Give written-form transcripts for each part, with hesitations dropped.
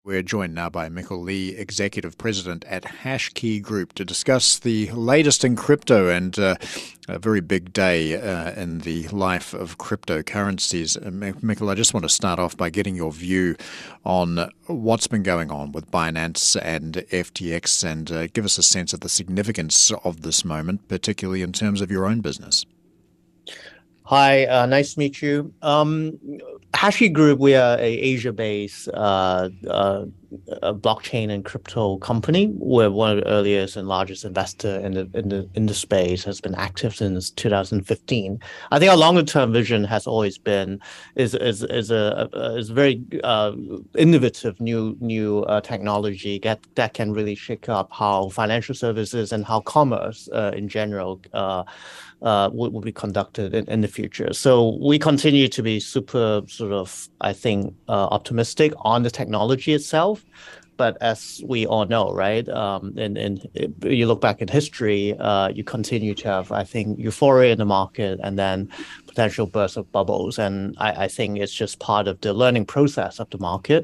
We're joined now by Mikkel Lee, Executive President at HashKey Group, to discuss the latest in crypto and a very big day in the life of cryptocurrencies. Mikkel, I just want to start off by getting your view on what's been going on with Binance and FTX and give us a sense of the significance of this moment, particularly in terms of your own business. Hi, nice to meet you. HashKey Group, we are a Asia-based blockchain and crypto company. We're one of the earliest and largest investor in the space. Has been active since 2015. I think our longer-term vision has always been is a very innovative new technology that can really shake up how financial services and how commerce in general will be conducted in the future. So we continue to be super optimistic on the technology itself. But as we all know, right, and you look back in history, you continue to have, I think, euphoria in the market and then potential bursts of bubbles. And I think it's just part of the learning process of the market.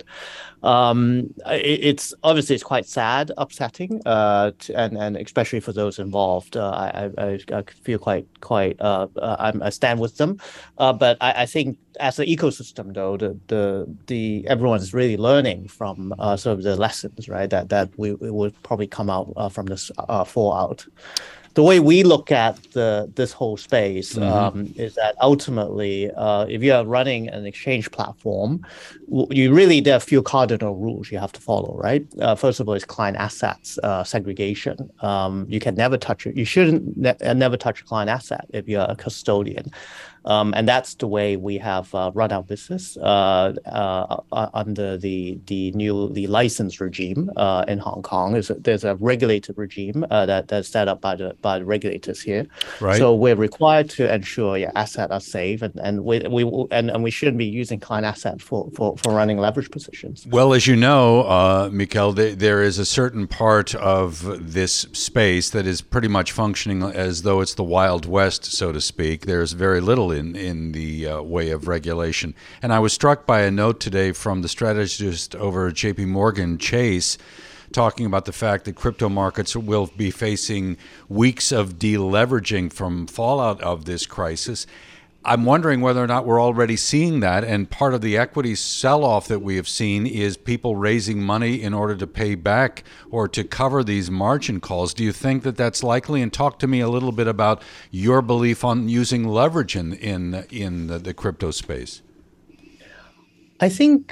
It's obviously quite sad, upsetting, and especially for those involved. I feel I stand with them. But I think as an ecosystem, though, everyone is really learning from sort of the lessons, right? That we would probably come out from this fallout. The way we look at this whole space is that ultimately, if you are running an exchange platform, there are a few cardinal rules you have to follow, right? First of all, is client assets segregation. You can never touch it. You shouldn't never touch a client asset if you're a custodian. And that's the way we have run our business under the new license regime in Hong Kong. There's a regulated regime that's set up by the regulators here. Right. So we're required to ensure assets are safe, and we shouldn't be using client assets for running leverage positions. Well, as you know, Mikkel, there is a certain part of this space that is pretty much functioning as though it's the Wild West, so to speak. There's very little in the way of regulation. And I was struck by a note today from the strategist over at JP Morgan Chase, talking about the fact that crypto markets will be facing weeks of deleveraging from fallout of this crisis. I'm wondering whether or not we're already seeing that, and part of the equity sell-off that we have seen is people raising money in order to pay back or to cover these margin calls. Do you think that that's likely? And talk to me a little bit about your belief on using leverage in the crypto space. I think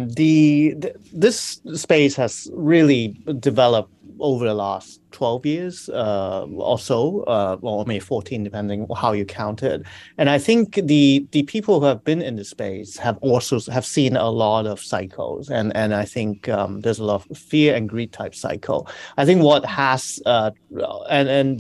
this space has really developed over the last 12 years or so, or maybe 14, depending on how you count it. And I think the people who have been in the space have seen a lot of cycles, and I think there's a lot of fear and greed type cycle. I think what has I think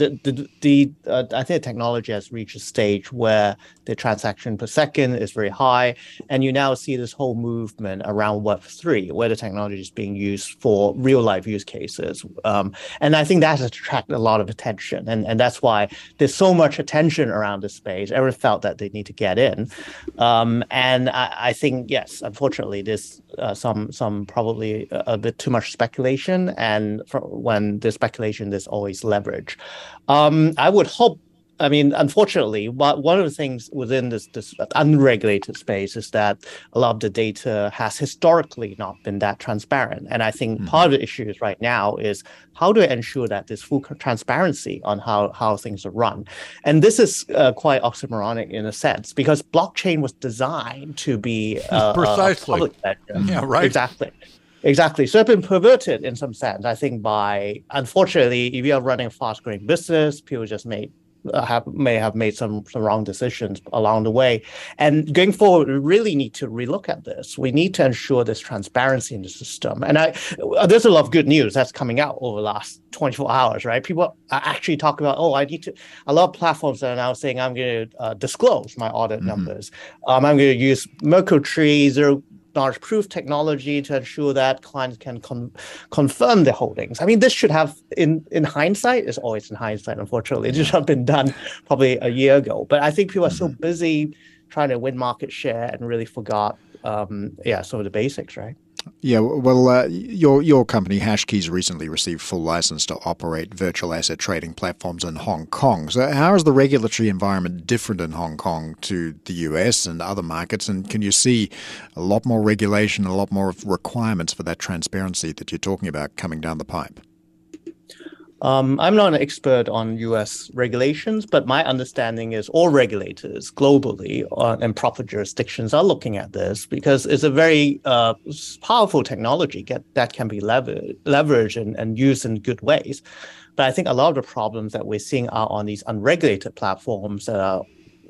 the technology has reached a stage where the transaction per second is very high, and you now see this whole movement around Web3, where the technology is being used for real life use cases. And I think that has attracted a lot of attention. And that's why there's so much attention around this space. Everyone felt that they need to get in. And I think, yes, unfortunately, there's some probably a bit too much speculation. And when there's speculation, there's always leverage. I would hope. I mean, unfortunately, one of the things within this unregulated space is that a lot of the data has historically not been that transparent. And I think part of the issue is right now is how do I ensure that there's full transparency on how things are run? And this is quite oxymoronic in a sense, because blockchain was designed to be precisely a public ledger. Yeah, right. Exactly. So it's been perverted in some sense, I think, unfortunately, if you are running a fast-growing business, people just may have made some wrong decisions along the way. And going forward, we really need to relook at this. We need to ensure there's transparency in the system. And there's a lot of good news that's coming out over the last 24 hours, right? People are actually talking about, a lot of platforms are now saying, I'm going to disclose my audit numbers. I'm going to use Merkle Tree, zero knowledge proof technology to ensure that clients can confirm their holdings. I mean, this should have, in hindsight, it's always in hindsight, unfortunately, it should have been done probably a year ago. But I think people are so busy trying to win market share and really forgot, some of the basics, right? Yeah, well, your company, Hashkeys, recently received full license to operate virtual asset trading platforms in Hong Kong. So how is the regulatory environment different in Hong Kong to the US and other markets? And can you see a lot more regulation, a lot more requirements for that transparency that you're talking about coming down the pipe? I'm not an expert on US regulations, but my understanding is all regulators globally and proper jurisdictions are looking at this because it's a very powerful technology that can be leveraged and used in good ways. But I think a lot of the problems that we're seeing are on these unregulated platforms that are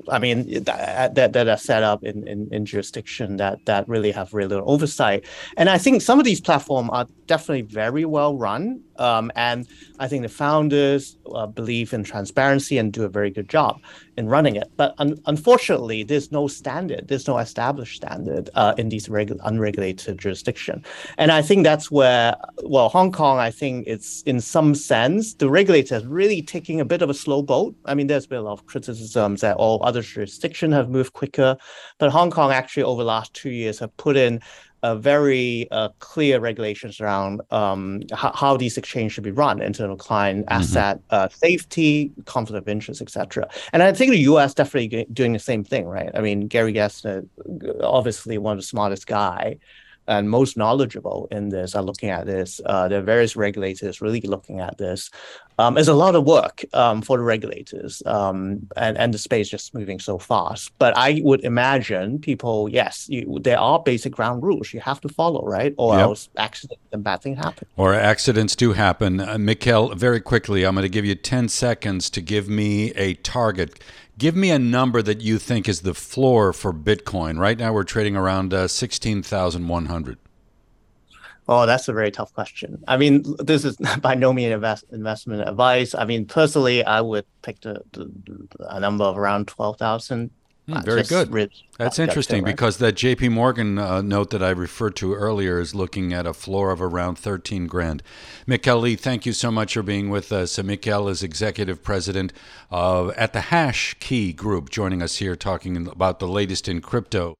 that are set up in jurisdiction that really have really little oversight. And I think some of these platforms are definitely very well run. And I think the founders believe in transparency and do a very good job in running it. But unfortunately, there's no standard. There's no established standard in these unregulated jurisdictions. And I think that's where, well, Hong Kong, I think it's in some sense, the regulators really taking a bit of a slow boat. I mean, there's been a lot of criticisms that all other jurisdictions have moved quicker. But Hong Kong actually over the last 2 years have put in very clear regulations around how these exchanges should be run, internal client asset safety, conflict of interest, etc. And I think the U.S. definitely doing the same thing, right? I mean, Gary Gensler, obviously one of the smartest guy and most knowledgeable in this, are looking at this. There are various regulators really looking at this. There's a lot of work for the regulators, and the space just moving so fast. But I would imagine people, yes, there are basic ground rules you have to follow, right? Or else accidents and bad things happen. Or accidents do happen. Mikkel, very quickly, I'm going to give you 10 seconds to give me a target. Give me a number that you think is the floor for Bitcoin. Right now we're trading around 16,100. Oh, that's a very tough question. I mean, this is by no means investment advice. I mean, personally, I would pick a number of around 12,000. Very good. That's interesting because that JP Morgan note that I referred to earlier is looking at a floor of around 13 grand. Mikkel Lee, thank you so much for being with us. Mikkel is executive president at the Hashkey Group, joining us here talking about the latest in crypto.